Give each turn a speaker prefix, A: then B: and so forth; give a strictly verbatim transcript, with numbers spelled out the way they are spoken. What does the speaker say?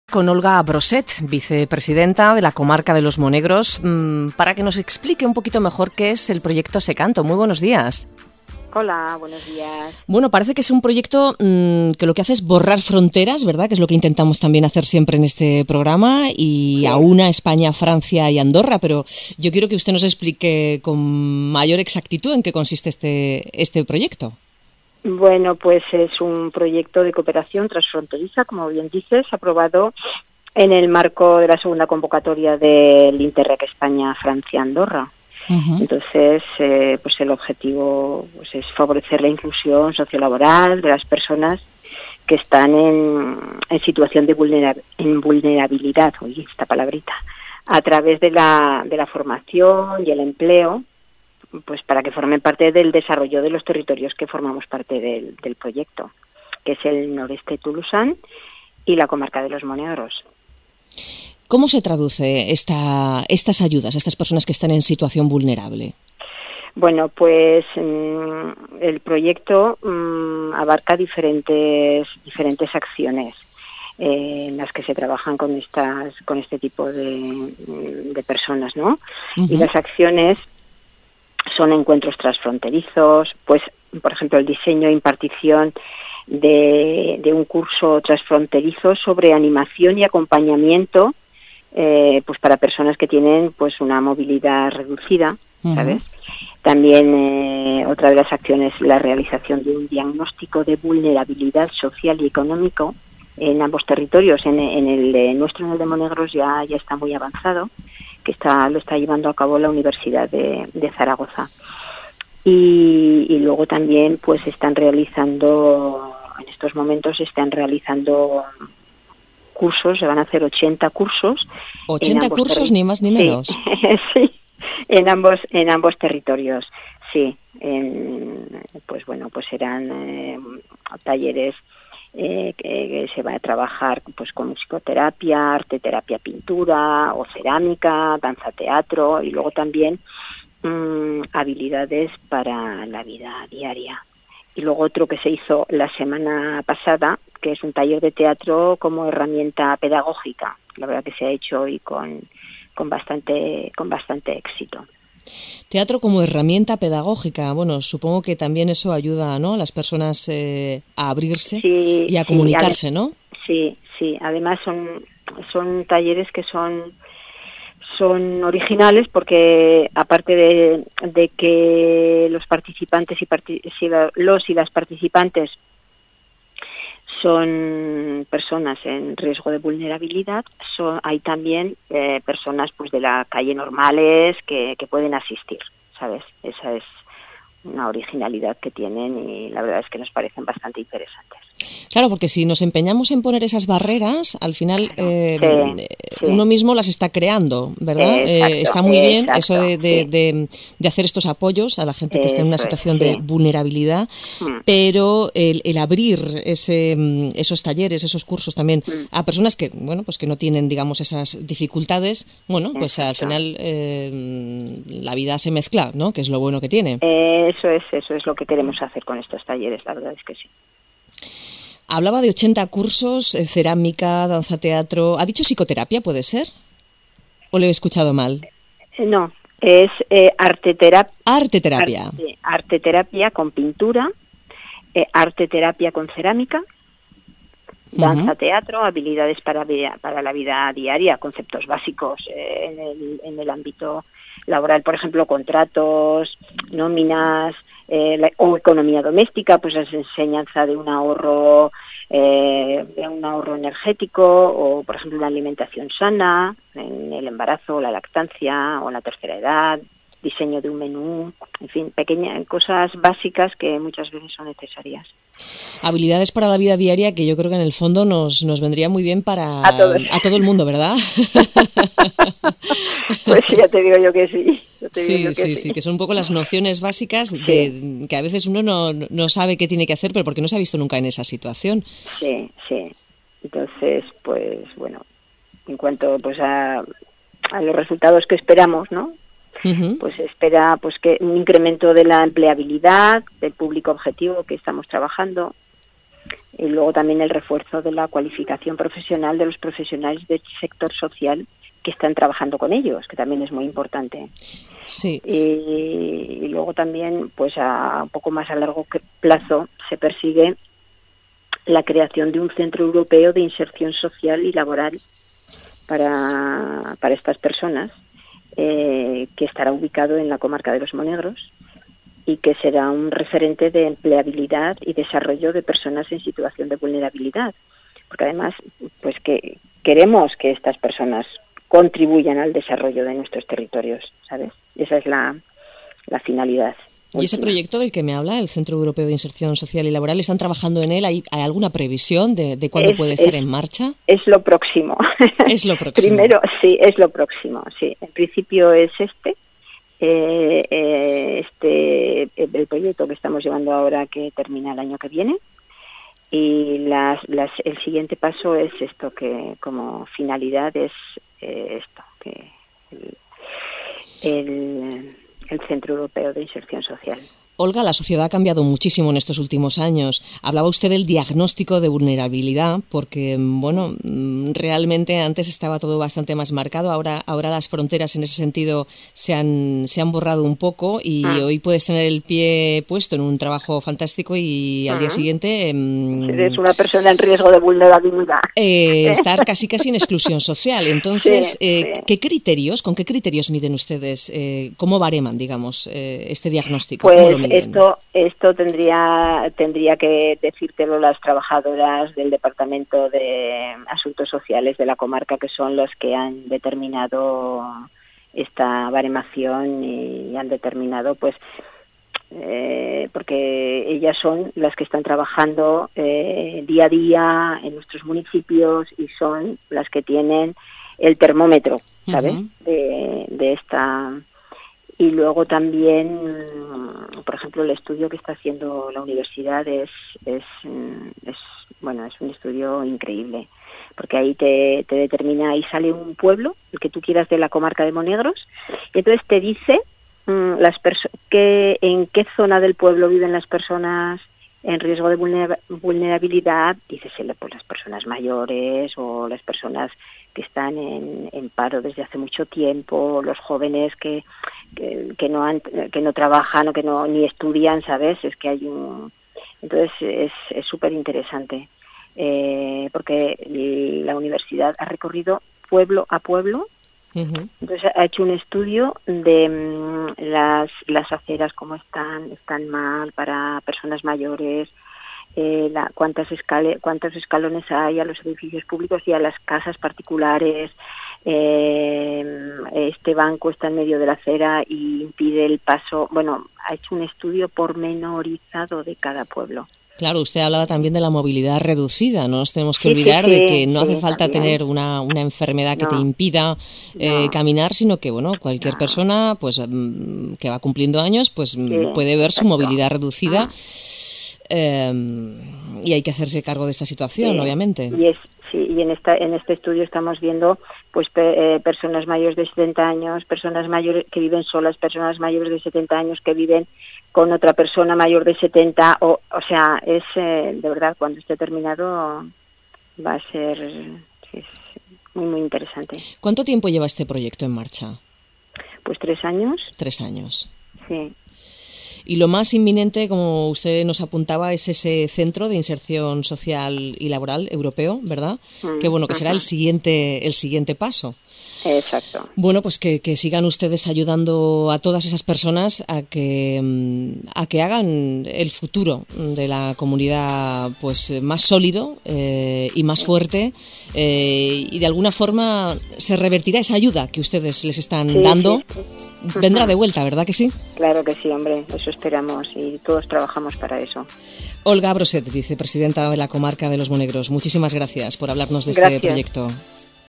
A: Con Olga Broset, vicepresidenta de la comarca de Los Monegros, para que nos explique un poquito mejor qué es el proyecto Secanto. Muy buenos días.
B: Hola, buenos días.
A: Bueno, parece que es un proyecto mmm, que lo que hace es borrar fronteras, ¿verdad? Que es lo que intentamos también hacer siempre en este programa, y sí. aúna España, Francia y Andorra, pero yo quiero que usted nos explique con mayor exactitud en qué consiste este, este proyecto.
B: Bueno, pues es un proyecto de cooperación transfronteriza, como bien dices, aprobado en el marco de la segunda convocatoria del Interreg España-Francia-Andorra. Uh-huh. Entonces, eh, pues el objetivo pues es favorecer la inclusión sociolaboral de las personas que están en, en situación de vulnerar, en vulnerabilidad, oye, esta palabrita, a través de la, de la formación y el empleo, pues para que formen parte del desarrollo de los territorios que formamos parte del, del proyecto, que es el noreste tulusán y la comarca de Los Monegros.
A: ¿Cómo se traduce esta, estas ayudas a estas personas que están en situación vulnerable?
B: Bueno, pues mmm, el proyecto mmm, abarca diferentes diferentes acciones eh, en las que se trabajan con estas con este tipo de, de personas, ¿no? Uh-huh. Y las acciones son encuentros transfronterizos, pues, por ejemplo, el diseño e impartición de, de un curso transfronterizo sobre animación y acompañamiento, eh, pues para personas que tienen pues una movilidad reducida, ¿sabes? Uh-huh. También eh, otra de las acciones es la realización de un diagnóstico de vulnerabilidad social y económico en ambos territorios. En, en el de nuestro, en el de Monegros, ya, ya está muy avanzado, que está lo está llevando a cabo la Universidad de, de Zaragoza. Y, y luego también pues están realizando, en estos momentos están realizando cursos, se van a hacer ochenta cursos.
A: ¿ochenta cursos, terri- ni más ni menos?
B: Sí, sí, en ambos, en ambos territorios, sí. En, pues bueno, pues serán eh, talleres Eh, que, que se va a trabajar pues con musicoterapia, arte terapia, pintura o cerámica, danza teatro, y luego también mmm, habilidades para la vida diaria. Y luego otro que se hizo la semana pasada, que es un taller de teatro como herramienta pedagógica. La verdad que se ha hecho hoy con, con bastante con bastante éxito.
A: Teatro como herramienta pedagógica. Bueno, supongo que también eso ayuda, ¿no?, a las personas eh, a abrirse
B: sí,
A: y a
B: sí,
A: comunicarse,
B: ade-
A: ¿no?
B: Sí, sí. Además son son talleres que son son originales porque aparte de, de que los participantes y parti- los y las participantes son personas en riesgo de vulnerabilidad, son, hay también eh, personas pues de la calle normales que, que pueden asistir, ¿sabes? Esa es una originalidad que tienen y la verdad es que nos parecen bastante interesantes.
A: Claro, porque si nos empeñamos en poner esas barreras, al final eh,
B: sí, sí.
A: uno mismo las está creando, ¿verdad?
B: Exacto,
A: eh, está muy bien
B: exacto,
A: eso de, de,
B: sí.
A: de, de hacer estos apoyos a la gente que
B: Eso
A: está en una
B: es,
A: situación
B: sí.
A: de vulnerabilidad, mm. pero el, el abrir ese, esos talleres, esos cursos también mm. a personas que, bueno, pues que no tienen, digamos, esas dificultades, bueno, pues exacto. Al final eh, la vida se mezcla, ¿no? Que es lo bueno que tiene.
B: Eso es, eso es lo que queremos hacer con estos talleres, la verdad es que sí.
A: Hablaba de ochenta cursos, eh, cerámica, danza teatro. ¿Ha dicho psicoterapia, puede ser? ¿O lo he escuchado mal?
B: No, es eh, arte terapia.
A: Arte terapia.
B: Arte, arte terapia con pintura, eh, arte terapia con cerámica, danza uh-huh. teatro, habilidades para, para la vida diaria, conceptos básicos eh, en, el, en el ámbito laboral, por ejemplo, contratos, nóminas, Eh, la, o economía doméstica, pues es enseñanza de un ahorro eh, de un ahorro energético, o por ejemplo una alimentación sana en el embarazo, la lactancia o la tercera edad, diseño de un menú, en fin, pequeñas cosas básicas que muchas veces son necesarias.
A: Habilidades para la vida diaria que yo creo que en el fondo nos, nos vendría muy bien para
B: a, todos.
A: a todo el mundo, ¿verdad?
B: Pues ya te digo yo que sí. Te
A: sí,
B: digo yo que
A: sí,
B: sí,
A: sí, que son un poco las nociones básicas
B: sí.
A: de que a veces uno no, no sabe qué tiene que hacer, pero porque no se ha visto nunca en esa situación.
B: Sí, sí. Entonces, pues bueno, en cuanto pues a, a los resultados que esperamos, ¿no? Uh-huh. Pues espera pues que un incremento de la empleabilidad del público objetivo que estamos trabajando, Y luego también el refuerzo de la cualificación profesional de los profesionales del sector social que están trabajando con ellos, que también es muy importante.
A: Sí.
B: Y, y luego también, pues a un poco más a largo plazo, se persigue la creación de un centro europeo de inserción social y laboral para, para estas personas, eh, que estará ubicado en la comarca de los Monegros y que será un referente de empleabilidad y desarrollo de personas en situación de vulnerabilidad. Porque además, pues que queremos que estas personas contribuyan al desarrollo de nuestros territorios, ¿sabes? Esa es la, la finalidad.
A: Y ese proyecto del que me habla, el Centro Europeo de Inserción Social y Laboral, ¿están trabajando en él? ¿Hay, hay alguna previsión de, de cuándo
B: es,
A: puede estar
B: es,
A: en marcha?
B: Es lo próximo.
A: Es lo próximo.
B: Primero, sí, es lo próximo, sí. En principio es este. Eh, eh, este el proyecto que estamos llevando ahora, que termina el año que viene, y las, las, el siguiente paso es esto, que como finalidad es eh, esto, que el, el, el Centro Europeo de Inserción Social.
A: Olga, la sociedad ha cambiado muchísimo en estos últimos años. Hablaba usted del diagnóstico de vulnerabilidad, porque, bueno, realmente antes estaba todo bastante más marcado. Ahora, ahora las fronteras en ese sentido se han, se han borrado un poco y ah. hoy puedes tener el pie puesto en un trabajo fantástico y al uh-huh. día siguiente...
B: Um, Eres una persona en riesgo de vulnerabilidad.
A: Eh, estar casi casi en exclusión social. Entonces, sí, eh, sí. ¿qué criterios, con qué criterios miden ustedes? Eh, ¿Cómo bareman, digamos, eh, este diagnóstico?
B: Pues,
A: ¿Cómo lo miden?
B: Esto, esto tendría, tendría que decírtelo las trabajadoras del Departamento de Asuntos Sociales de la comarca, que son los que han determinado esta baremación y han determinado, pues, eh, porque ellas son las que están trabajando eh, día a día en nuestros municipios y son las que tienen el termómetro, ¿sabes? Uh-huh. de, de esta... Y luego también, por ejemplo, el estudio que está haciendo la universidad es, es, es bueno, es un estudio increíble, porque ahí te, te determina, ahí sale un pueblo, el que tú quieras de la comarca de Monegros, y entonces te dice mmm, las perso- que, en qué zona del pueblo viven las personas en riesgo de vulner- vulnerabilidad, dices, pues las personas mayores o las personas que están en, en paro desde hace mucho tiempo, los jóvenes que, que, que no han, que no trabajan o que no ni estudian, ¿sabes? Es que hay un... Entonces es es súper interesante, eh, porque la universidad ha recorrido pueblo a pueblo. Uh-huh. Entonces ha hecho un estudio de um, las las aceras, cómo están, están mal para personas mayores, eh, la, cuántas escale, cuántos escalones hay a los edificios públicos y a las casas particulares. Eh, este banco está en medio de la acera y impide el paso. Bueno, ha hecho un estudio pormenorizado de cada pueblo.
A: Claro, usted hablaba también de la movilidad reducida. No nos tenemos que sí, olvidar sí, sí, de que no sí, hace falta también. tener una, una enfermedad que no, te impida eh, no. caminar, sino que bueno, cualquier no. persona pues que va cumpliendo años pues sí, puede ver exacto. su movilidad reducida. Ah. Eh, y hay que hacerse cargo de esta situación, sí, obviamente.
B: Y es sí, y en esta en este estudio estamos viendo pues pe, eh, personas mayores de setenta años, personas mayores que viven solas, personas mayores de setenta años que viven con otra persona mayor de setenta, o o sea, es eh, de verdad, cuando esté terminado va a ser es muy muy interesante.
A: ¿Cuánto tiempo lleva este proyecto en marcha?
B: Pues tres años.
A: Tres años.
B: Sí.
A: Y lo más inminente, como usted nos apuntaba, es ese Centro de Inserción Social y Laboral europeo, ¿verdad? Mm, que bueno, que será uh-huh. el siguiente el siguiente paso.
B: Exacto.
A: Bueno, pues que, que sigan ustedes ayudando a todas esas personas a que a que hagan el futuro de la comunidad pues más sólido eh, y más fuerte eh, y de alguna forma se revertirá esa ayuda que ustedes les están sí, dando. Sí, sí. Vendrá de vuelta, ¿verdad que sí?
B: Claro que sí, hombre, eso esperamos y todos trabajamos para eso.
A: Olga Broset, vicepresidenta de la comarca de los Monegros, muchísimas gracias por hablarnos de
B: gracias.
A: este proyecto.